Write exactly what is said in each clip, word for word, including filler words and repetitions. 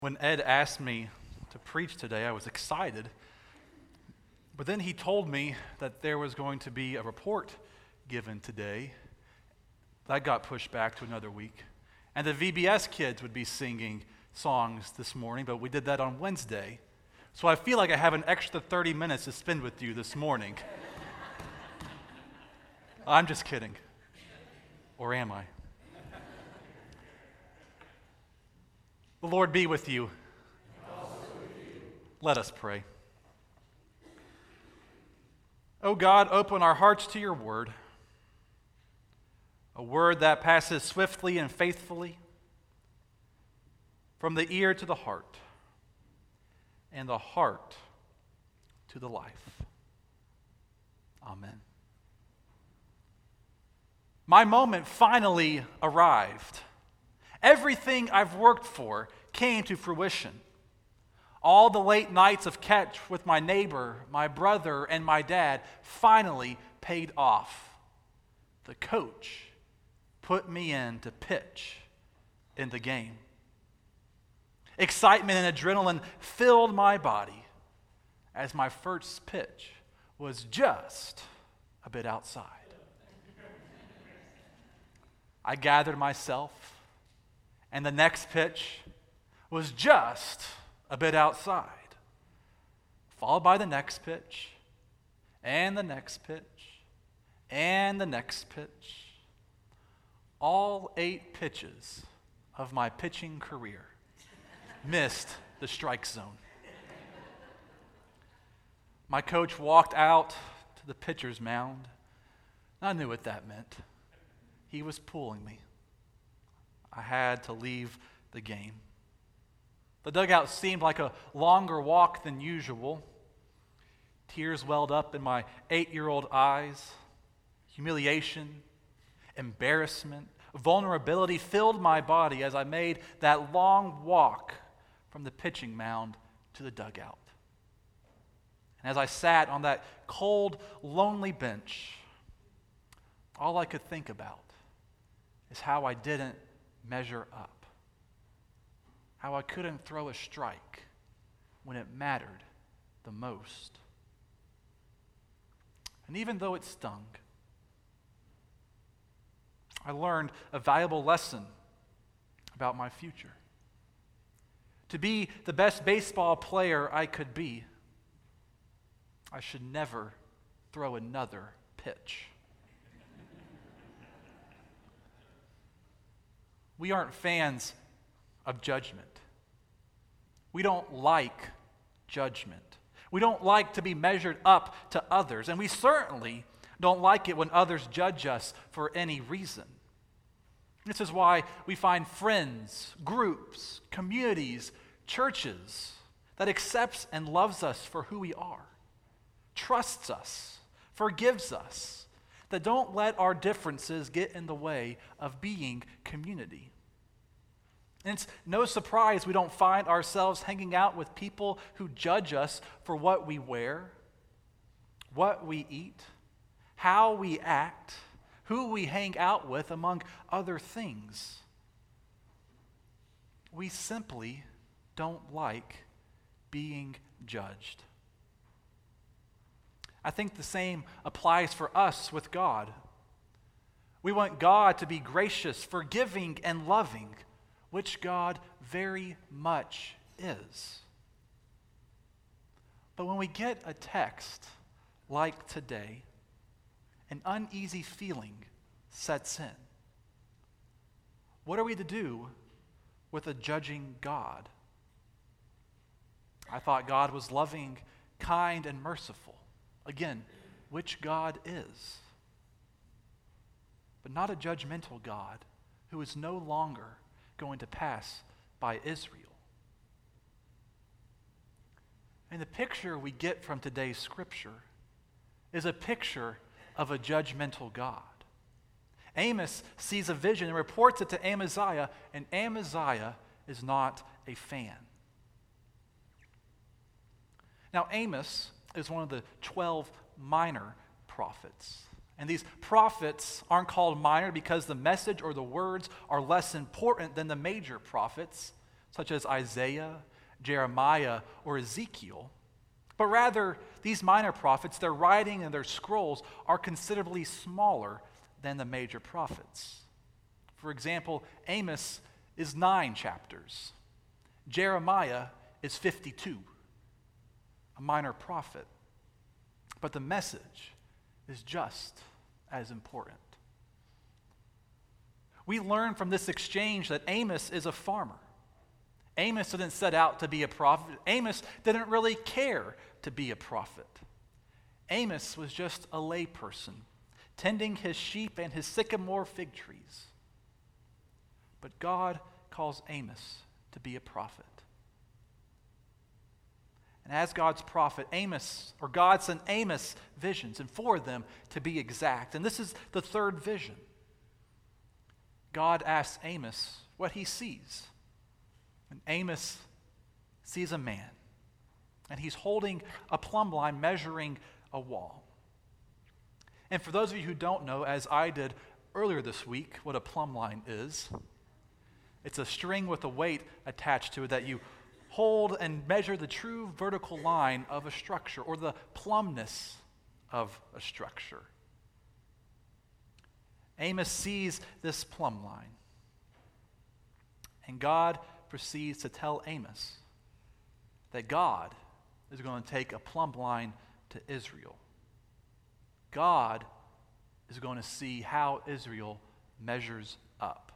When Ed asked me to preach today, I was excited. But then he told me that there was going to be a report given today. That got pushed back to another week. And the V B S kids would be singing songs this morning, but we did that on Wednesday. So I feel like I have an extra thirty minutes to spend with you this morning. I'm just kidding. Or am I? The Lord be with you. Also with you. Let us pray. O God, open our hearts to your word, a word that passes swiftly and faithfully from the ear to the heart, and the heart to the life. Amen. My moment finally arrived. Everything I've worked for came to fruition. All the late nights of catch with my neighbor, my brother, and my dad finally paid off. The coach put me in to pitch in the game. Excitement and adrenaline filled my body as my first pitch was just a bit outside. I gathered myself, and the next pitch was just a bit outside, followed by the next pitch, and the next pitch, and the next pitch. All eight pitches of my pitching career missed the strike zone. My coach walked out to the pitcher's mound. I knew what that meant. He was pulling me. I had to leave the game. The dugout seemed like a longer walk than usual. Tears welled up in my eight-year-old eyes. Humiliation, embarrassment, vulnerability filled my body as I made that long walk from the pitching mound to the dugout. And as I sat on that cold, lonely bench, all I could think about is how I didn't measure up. How I couldn't throw a strike when it mattered the most. And even though it stung, I learned a valuable lesson about my future. To be the best baseball player I could be, I should never throw another pitch. We aren't fans of judgment. We don't like judgment. We don't like to be measured up to others, and we certainly don't like it when others judge us for any reason. This is why we find friends, groups, communities, churches that accepts and loves us for who we are, trusts us, forgives us, that don't let our differences get in the way of being community. And it's no surprise we don't find ourselves hanging out with people who judge us for what we wear, what we eat, how we act, who we hang out with, among other things. We simply don't like being judged. I think the same applies for us with God. We want God to be gracious, forgiving, and loving, which God very much is. But when we get a text like today, an uneasy feeling sets in. What are we to do with a judging God? I thought God was loving, kind, and merciful. Again, which God is. But not a judgmental God who is no longer going to pass by Israel. And the picture we get from today's scripture is a picture of a judgmental God. Amos sees a vision and reports it to Amaziah, and Amaziah is not a fan. Now, Amos is one of the twelve minor prophets. And these prophets aren't called minor because the message or the words are less important than the major prophets. such as Isaiah, Jeremiah, or Ezekiel, but rather these minor prophets, their writing and their scrolls are considerably smaller than the major prophets. For example, Amos is nine chapters. Jeremiah is fifty-two, a minor prophet. But the message is just as important. We learn from this exchange that Amos is a farmer. Amos didn't set out to be a prophet. Amos didn't really care to be a prophet. Amos was just a layperson, tending his sheep and his sycamore fig trees. But God calls Amos to be a prophet. And as God's prophet, Amos, or God sent Amos visions, and four of them to be exact. And this is the third vision. God asks Amos what he sees. And Amos sees a man, and he's holding a plumb line measuring a wall. And for those of you who don't know, as I did earlier this week, what a plumb line is, it's a string with a weight attached to it that you hold and measure the true vertical line of a structure, or the plumbness of a structure. Amos sees this plumb line, and God proceeds to tell Amos that God is going to take a plumb line to Israel. God is going to see how Israel measures up.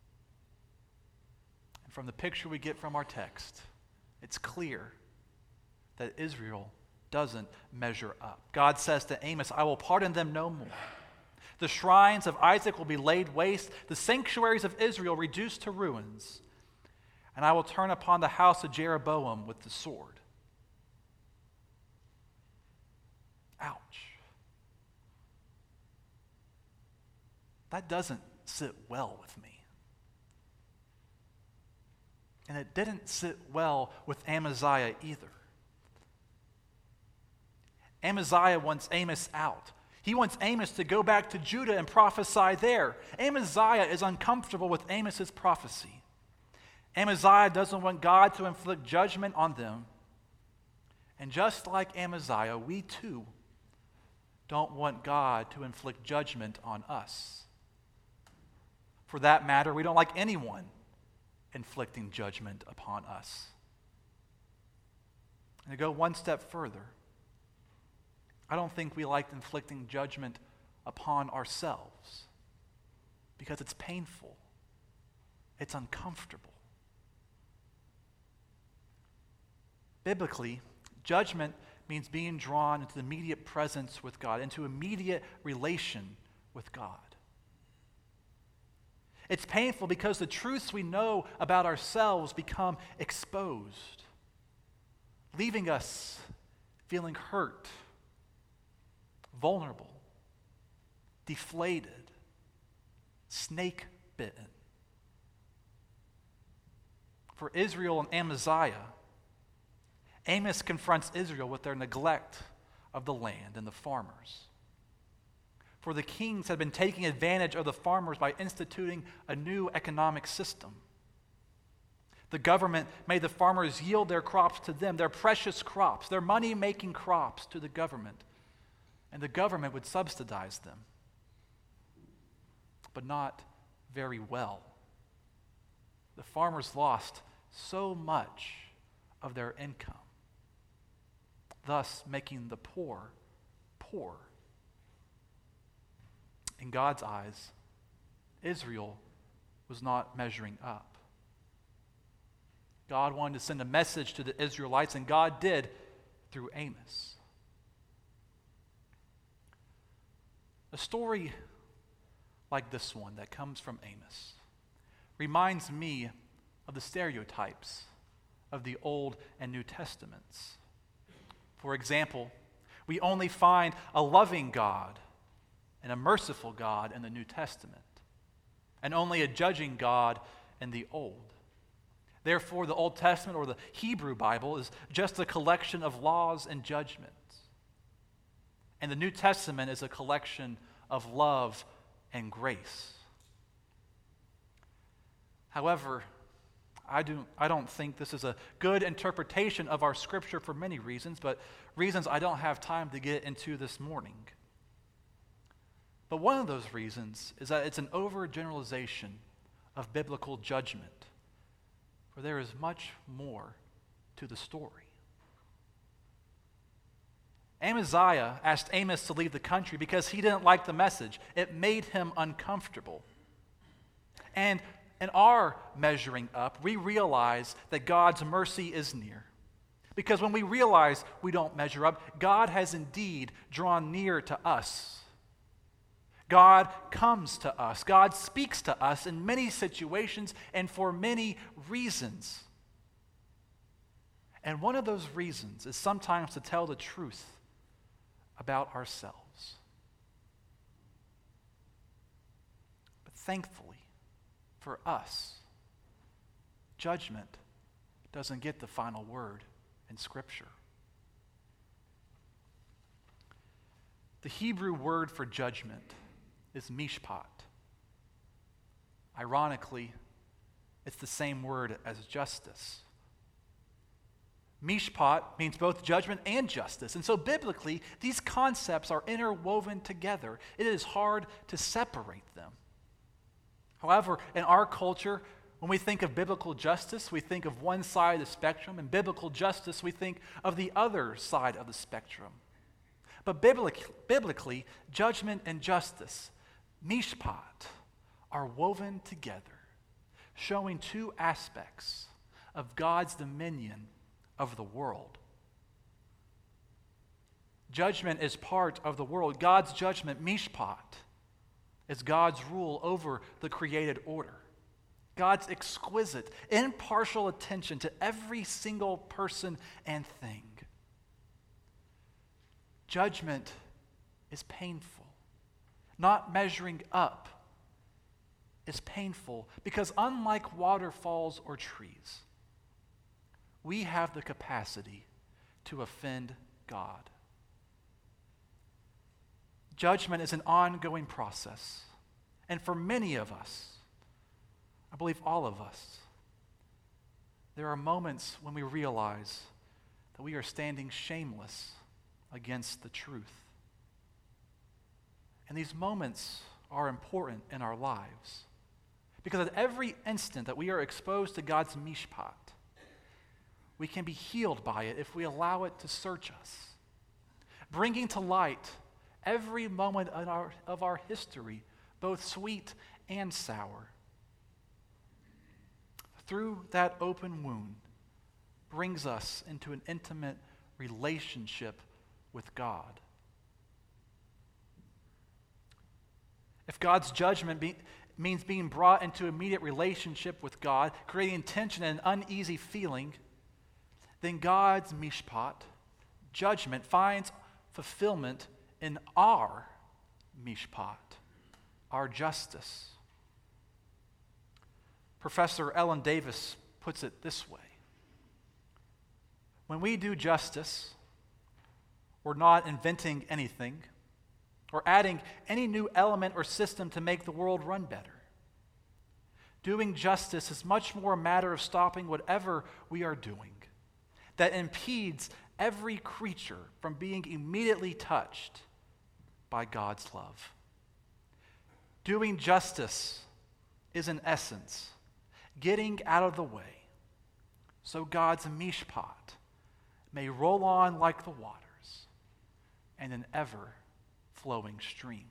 And from the picture we get from our text, it's clear that Israel doesn't measure up. God says to Amos, I will pardon them no more. The shrines of Isaac will be laid waste, the sanctuaries of Israel reduced to ruins, and I will turn upon the house of Jeroboam with the sword. Ouch. That doesn't sit well with me. And it didn't sit well with Amaziah either. Amaziah wants Amos out. He wants Amos to go back to Judah and prophesy there. Amaziah is uncomfortable with Amos's prophecy. Amaziah doesn't want God to inflict judgment on them. And just like Amaziah, we too don't want God to inflict judgment on us. For that matter, we don't like anyone inflicting judgment upon us. And to go one step further, I don't think we like inflicting judgment upon ourselves because it's painful, it's uncomfortable. Biblically, judgment means being drawn into the immediate presence with God, into immediate relation with God. It's painful because the truths we know about ourselves become exposed, leaving us feeling hurt, vulnerable, deflated, snake bitten. For Israel and Amaziah, Amos confronts Israel with their neglect of the land and the farmers. For the kings had been taking advantage of the farmers by instituting a new economic system. The government made the farmers yield their crops to them, their precious crops, their money-making crops to the government. And the government would subsidize them, but not very well. The farmers lost so much of their income, thus making the poor poor. In God's eyes, Israel was not measuring up. God wanted to send a message to the Israelites, and God did through Amos. A story like this one that comes from Amos reminds me of the stereotypes of the Old and New Testaments. For example, we only find a loving God and a merciful God in the New Testament, and only a judging God in the Old. Therefore, the Old Testament, or the Hebrew Bible, is just a collection of laws and judgments. And the New Testament is a collection of love and grace. However, I, do, I don't think this is a good interpretation of our scripture for many reasons, but reasons I don't have time to get into this morning. But one of those reasons is that it's an overgeneralization of biblical judgment, for there is much more to the story. Amaziah asked Amos to leave the country because he didn't like the message. It made him uncomfortable. And in our measuring up, we realize that God's mercy is near. Because when we realize we don't measure up, God has indeed drawn near to us. God comes to us. God speaks to us in many situations and for many reasons. And one of those reasons is sometimes to tell the truth about ourselves. But thankfully for us, judgment doesn't get the final word in Scripture. The Hebrew word for judgment is mishpat. Ironically, it's the same word as justice. Mishpat means both judgment and justice. And so biblically, these concepts are interwoven together. It is hard to separate them. However, in our culture, when we think of biblical justice, we think of one side of the spectrum, and biblical justice, we think of the other side of the spectrum. But biblic- biblically, judgment and justice, mishpat, are woven together, showing two aspects of God's dominion of the world. Judgment is part of the world. God's judgment, mishpat, is God's rule over the created order. God's exquisite, impartial attention to every single person and thing. Judgment is painful. Not measuring up is painful because unlike waterfalls or trees, we have the capacity to offend God. Judgment is an ongoing process. And for many of us, I believe all of us, there are moments when we realize that we are standing shameless against the truth. And these moments are important in our lives because at every instant that we are exposed to God's mishpat, we can be healed by it if we allow it to search us, bringing to light every moment in our, of our history, both sweet and sour. Through that open wound brings us into an intimate relationship with God. If God's judgment be, means being brought into immediate relationship with God, creating tension and an uneasy feeling, then God's mishpat, judgment, finds fulfillment in our mishpat, our justice. Professor Ellen Davis puts it this way: when we do justice, we're not inventing anything or adding any new element or system to make the world run better. Doing justice is much more a matter of stopping whatever we are doing that impedes every creature from being immediately touched by God's love. Doing justice is, in essence, getting out of the way so God's mishpat may roll on like the waters in an ever-flowing stream.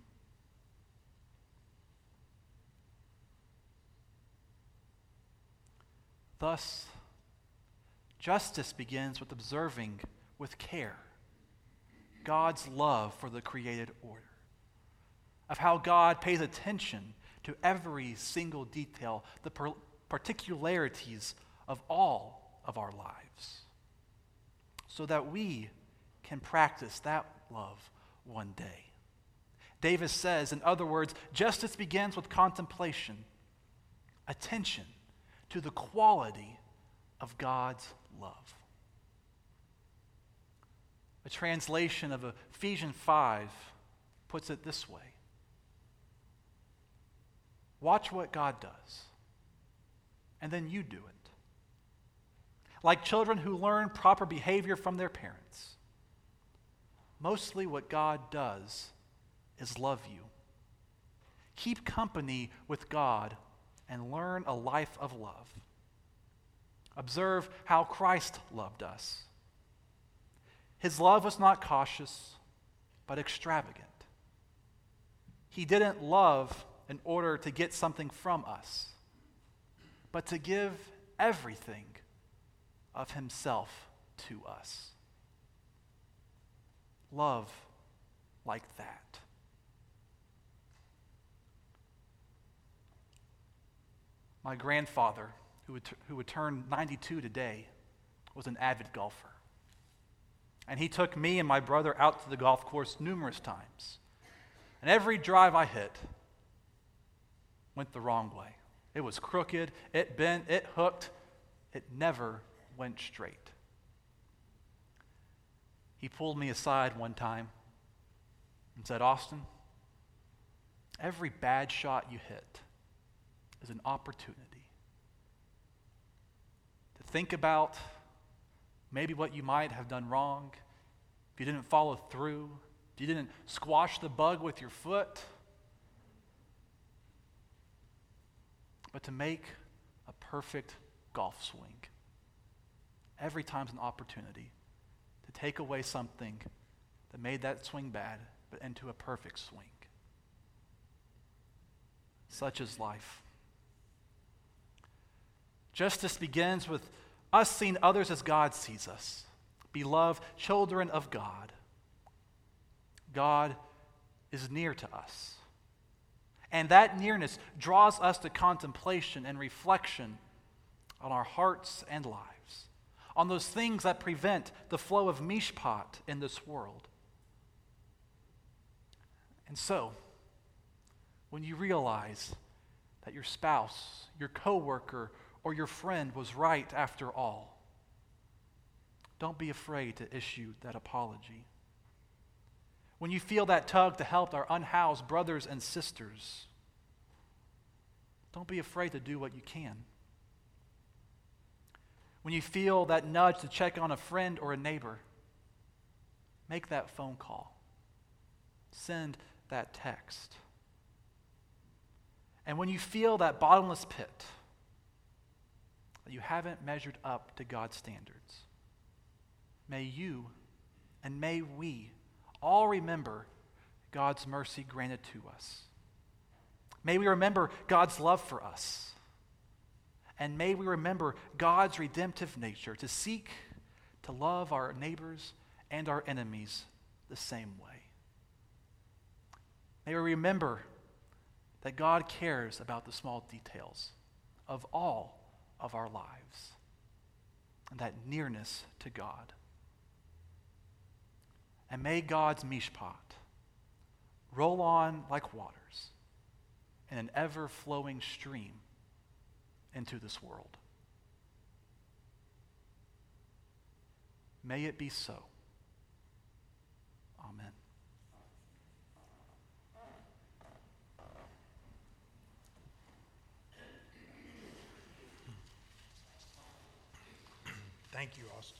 Thus, justice begins with observing with care God's love for the created order, of how God pays attention to every single detail, the per- particularities of all of our lives, so that we can practice that love one day. Davis says, in other words, justice begins with contemplation, attention to the quality of God's love. A translation of Ephesians five puts it this way: watch what God does, and then you do it. like children who learn proper behavior from their parents. Mostly what God does is love you. Keep company with God and learn a life of love. Observe how Christ loved us. His love was not cautious, but extravagant. He didn't love in order to get something from us, but to give everything of himself to us. Love like that. My grandfather, who would, t- who would turn ninety-two today, was an avid golfer. And he took me and my brother out to the golf course numerous times. And every drive I hit went the wrong way. It was crooked, it bent, it hooked, it never went straight. He pulled me aside one time and said, "Austin, every bad shot you hit is an opportunity to think about maybe what you might have done wrong, if you didn't follow through, if you didn't squash the bug with your foot, but to make a perfect golf swing. Every time's an opportunity to take away something that made that swing bad, but into a perfect swing." Such is life. Justice begins with us seeing others as God sees us, beloved children of God. God is near to us. And that nearness draws us to contemplation and reflection on our hearts and lives, on those things that prevent the flow of mishpat in this world. And so, when you realize that your spouse, your coworker, or your friend was right after all, don't be afraid to issue that apology. When you feel that tug to help our unhoused brothers and sisters, don't be afraid to do what you can. When you feel that nudge to check on a friend or a neighbor, make that phone call. Send that text. And when you feel that bottomless pit, that you haven't measured up to God's standards, may you and may we all remember God's mercy granted to us. May we remember God's love for us. And may we remember God's redemptive nature to seek to love our neighbors and our enemies the same way. May we remember that God cares about the small details of all of our lives and that nearness to God. And may God's mishpat roll on like waters in an ever-flowing stream into this world. May it be so. Amen. Thank you, Austin.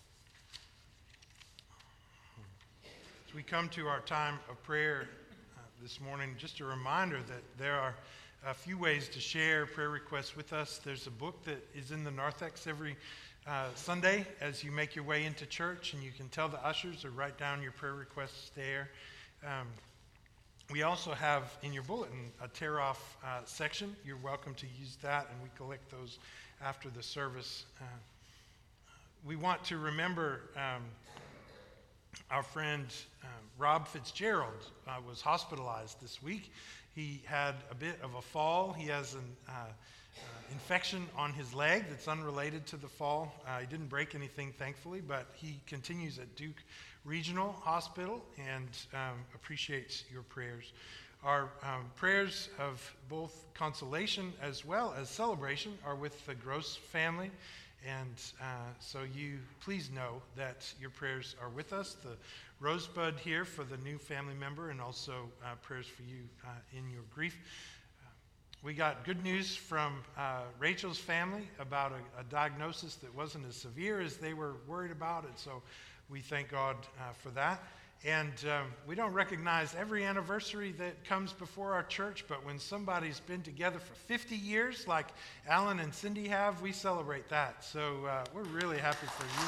As we come to our time of prayer uh, this morning, just a reminder that there are a few ways to share prayer requests with us. There's a book that is in the narthex every uh, Sunday as you make your way into church, and you can tell the ushers or write down your prayer requests there. Um, we also have in your bulletin a tear-off uh, section. You're welcome to use that, and we collect those after the service. Uh, we want to remember um, our friend uh, Rob Fitzgerald uh, was hospitalized this week. He had a bit of a fall. He has an uh, uh, infection on his leg that's unrelated to the fall. Uh, he didn't break anything, thankfully, but he continues at Duke Regional Hospital and um, appreciates your prayers. Our um, prayers of both consolation as well as celebration are with the Gross family. And uh, so you please know that your prayers are with us. The rosebud here for the new family member, and also uh, prayers for you uh, in your grief. Uh, we got good news from uh, Rachel's family about a, a diagnosis that wasn't as severe as they were worried about, and so we thank God uh, for that. And um, we don't recognize every anniversary that comes before our church, but when somebody's been together for fifty years, like Alan and Cindy have, we celebrate that. So uh, we're really happy for you.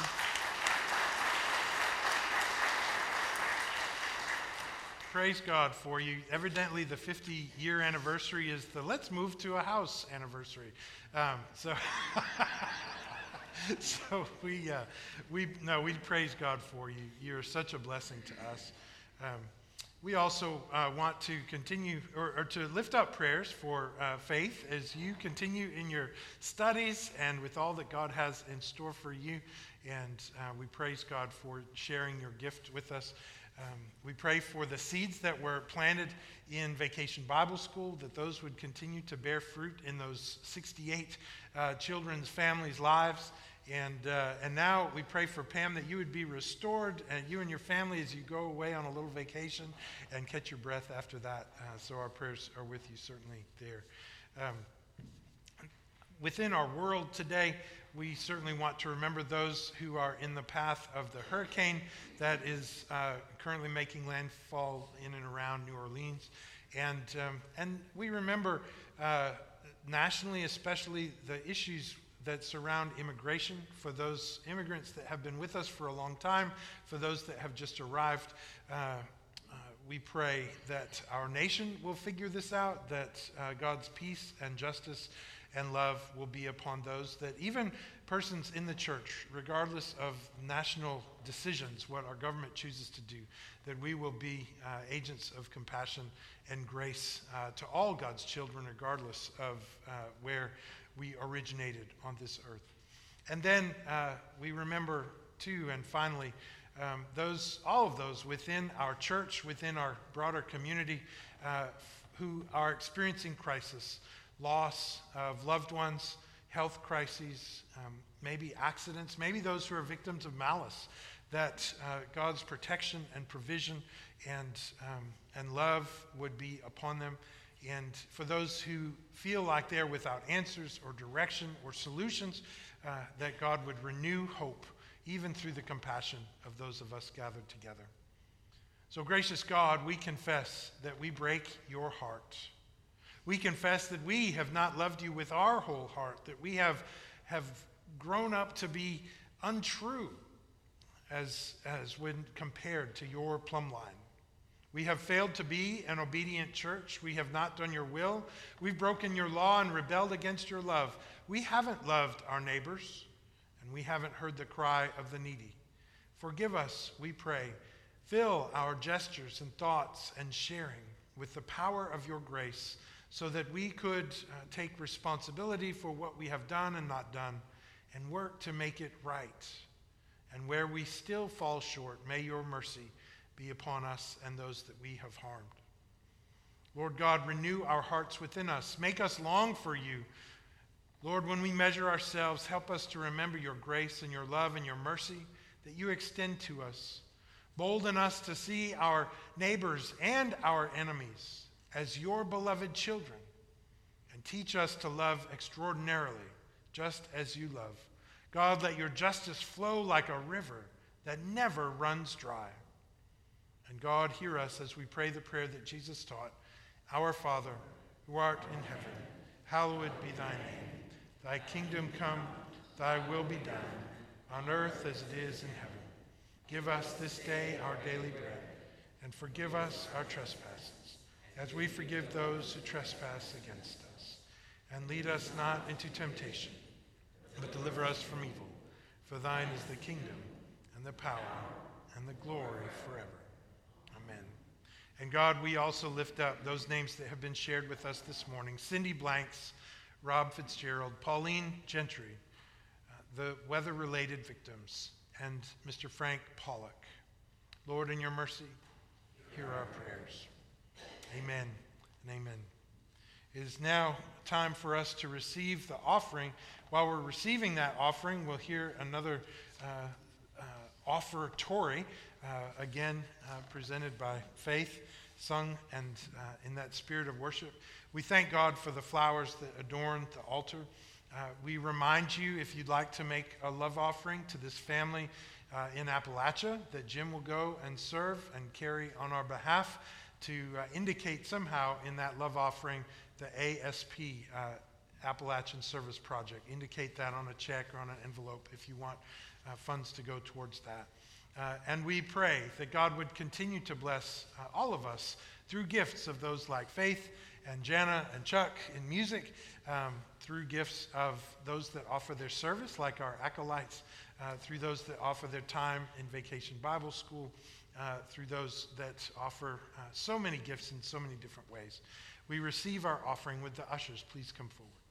Praise God for you. Evidently, the fifty-year anniversary is the let's move to a house anniversary. Um, so, so we uh, we no, we praise God for you. You're such a blessing to us. Um, we also uh, want to continue or, or to lift up prayers for uh, Faith as you continue in your studies and with all that God has in store for you. And uh, we praise God for sharing your gift with us. Um, we pray for the seeds that were planted in Vacation Bible School, that those would continue to bear fruit in those sixty-eight uh, children's families' lives. And uh, and now we pray for Pam that you would be restored, and you and your family as you go away on a little vacation and catch your breath after that. Uh, so our prayers are with you certainly there. Um, within our world today, we certainly want to remember those who are in the path of the hurricane that is uh, currently making landfall in and around New Orleans. And, um, and we remember uh, nationally, especially the issues that surround immigration for those immigrants that have been with us for a long time, for those that have just arrived. Uh, uh, we pray that our nation will figure this out, that uh, God's peace and justice and love will be upon those, that even persons in the church, regardless of national decisions, what our government chooses to do, that we will be uh, agents of compassion and grace uh, to all God's children, regardless of uh, where we originated on this earth. And then uh, we remember, too, and finally, um, those, all of those within our church, within our broader community, uh, who are experiencing crisis, loss of loved ones, health crises, um, maybe accidents, maybe those who are victims of malice, that uh, God's protection and provision and, um, and love would be upon them. And for those who feel like they're without answers or direction or solutions, uh, that God would renew hope, even through the compassion of those of us gathered together. So, gracious God, we confess that we break your heart. We confess that we have not loved you with our whole heart, that we have, have grown up to be untrue as, as when compared to your plumb line. We have failed to be an obedient church. We have not done your will. We've broken your law and rebelled against your love. We haven't loved our neighbors, and we haven't heard the cry of the needy. Forgive us, we pray. Fill our gestures and thoughts and sharing with the power of your grace, so that we could uh, take responsibility for what we have done and not done and work to make it right. And where we still fall short, may your mercy be upon us and those that we have harmed. Lord God, renew our hearts within us. Make us long for you. Lord, when we measure ourselves, help us to remember your grace and your love and your mercy that you extend to us. Bolden us to see our neighbors and our enemies as your beloved children, and teach us to love extraordinarily, just as you love. God, let your justice flow like a river that never runs dry. And God, hear us as we pray the prayer that Jesus taught. Our Father, who art in heaven, hallowed be thy name. Thy kingdom come, thy will be done, on earth as it is in heaven. Give us this day our daily bread, and forgive us our trespasses, as we forgive those who trespass against us. And lead us not into temptation, but deliver us from evil. For thine is the kingdom, and the power, and the glory forever. Amen. And God, we also lift up those names that have been shared with us this morning. Cindy Blanks, Rob Fitzgerald, Pauline Gentry, uh, the weather-related victims, and Mister Frank Pollock. Lord, in your mercy, hear our prayers. Amen and amen. It is now time for us to receive the offering. While we're receiving that offering, we'll hear another uh, uh, offertory, uh, again uh, presented by Faith. sung and uh, in that spirit of worship. We thank God for the flowers that adorn the altar. Uh, we remind you, if you'd like to make a love offering to this family uh, in Appalachia, that Jim will go and serve and carry on our behalf to uh, indicate somehow in that love offering the A S P, uh, Appalachian Service Project. Indicate that on a check or on an envelope if you want uh, funds to go towards that. Uh, and we pray that God would continue to bless uh, all of us through gifts of those like Faith and Jana and Chuck in music, um, through gifts of those that offer their service, like our acolytes, uh, through those that offer their time in Vacation Bible School, uh, through those that offer uh, so many gifts in so many different ways. We receive our offering with the ushers. Please come forward.